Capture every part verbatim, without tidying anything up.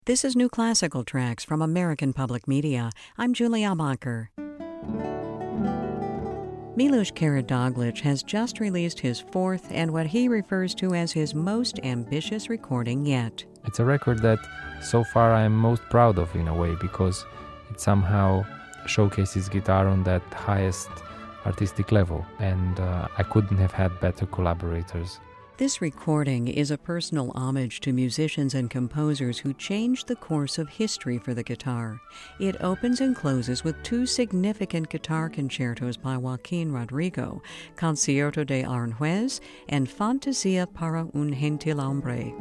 This is New Classical Tracks from American Public Media. I'm Julie Almacher. Milos Karadoglic has just released his fourth and what he refers to as his most ambitious recording yet. It's a record that so far I'm most proud of in a way because it somehow showcases guitar on that highest artistic level, and uh, I couldn't have had better collaborators. This recording is a personal homage to musicians and composers who changed the course of history for the guitar. It opens and closes with two significant guitar concertos by Joaquin Rodrigo, Concierto de Aranjuez and Fantasia para un gentil hombre.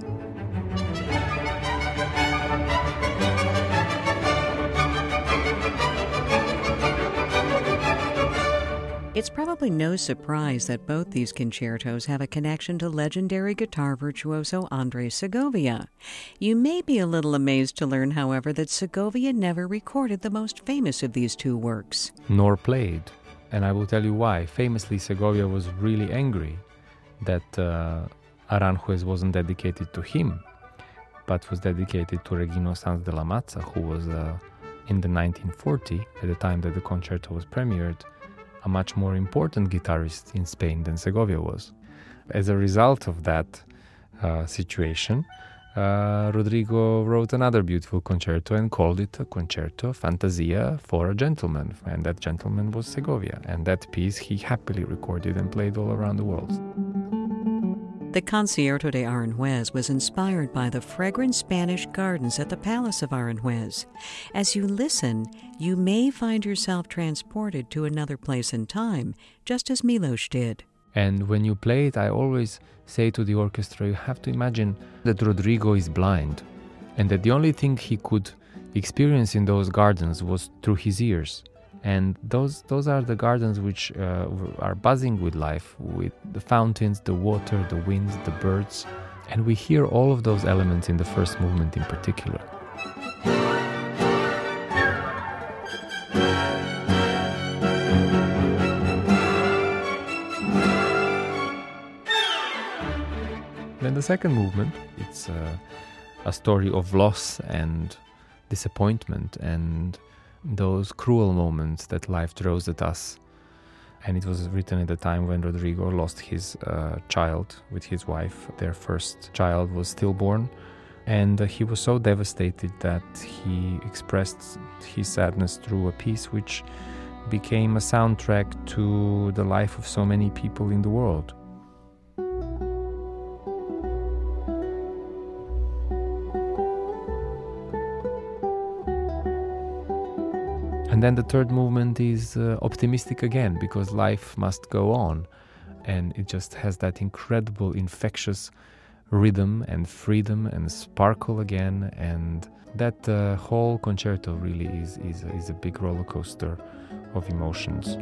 It's probably no surprise that both these concertos have a connection to legendary guitar virtuoso Andres Segovia. You may be a little amazed to learn, however, that Segovia never recorded the most famous of these two works. Nor played. And I will tell you why. Famously, Segovia was really angry that uh, Aranjuez wasn't dedicated to him, but was dedicated to Regino Sanz de la Maza, who was, uh, in the nineteen forty, at the time that the concerto was premiered, a much more important guitarist in Spain than Segovia was. As a result of that uh, situation, uh, Rodrigo wrote another beautiful concerto and called it a concerto Fantasia for a gentleman, and that gentleman was Segovia, and that piece he happily recorded and played all around the world. The Concierto de Aranjuez was inspired by the fragrant Spanish gardens at the Palace of Aranjuez. As you listen, you may find yourself transported to another place in time, just as Milos did. And when you play it, I always say to the orchestra, you have to imagine that Rodrigo is blind, and that the only thing he could experience in those gardens was through his ears. And those those are the gardens which uh, are buzzing with life, with the fountains, the water, the winds, the birds. And we hear all of those elements in the first movement in particular. Then the second movement, it's uh, a story of loss and disappointment and those cruel moments that life throws at us. And it was written at a time when Rodrigo lost his uh, child with his wife. Their first child was stillborn, and uh, he was so devastated that he expressed his sadness through a piece which became a soundtrack to the life of so many people in the world. And then the third movement is uh, optimistic again, because life must go on. And it just has that incredible, infectious rhythm and freedom and sparkle again. And that uh, whole concerto really is, is, is a big roller coaster of emotions.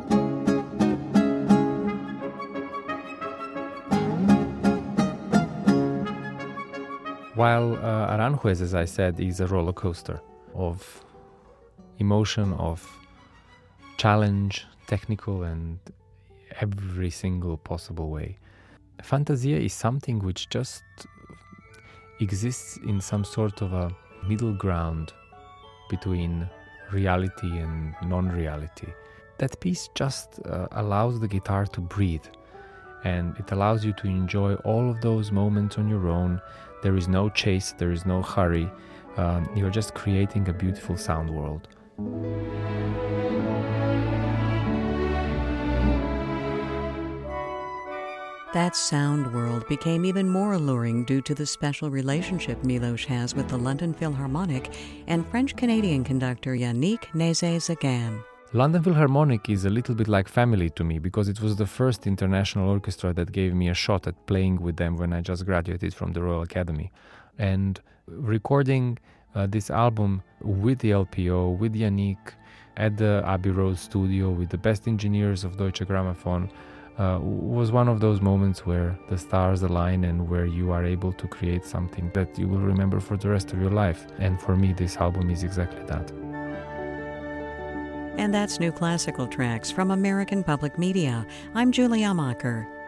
While uh, Aranjuez, as I said, is a roller coaster of emotion, of challenge, technical and every single possible way. Fantasia is something which just exists in some sort of a middle ground between reality and non-reality. That piece just uh, allows the guitar to breathe, and it allows you to enjoy all of those moments on your own. There is no chase, there is no hurry. Um, you're just creating a beautiful sound world. That sound world became even more alluring due to the special relationship Milos has with the London Philharmonic and French-Canadian conductor Yannick Nézet-Séguin. London Philharmonic is a little bit like family to me because it was the first international orchestra that gave me a shot at playing with them when I just graduated from the Royal Academy. And recording uh, this album with the L P O, with Yannick, at the Abbey Road studio with the best engineers of Deutsche Grammophon, uh, was one of those moments where the stars align and where you are able to create something that you will remember for the rest of your life. And for me, this album is exactly that. And that's New Classical Tracks from American Public Media. I'm Julie Almacher.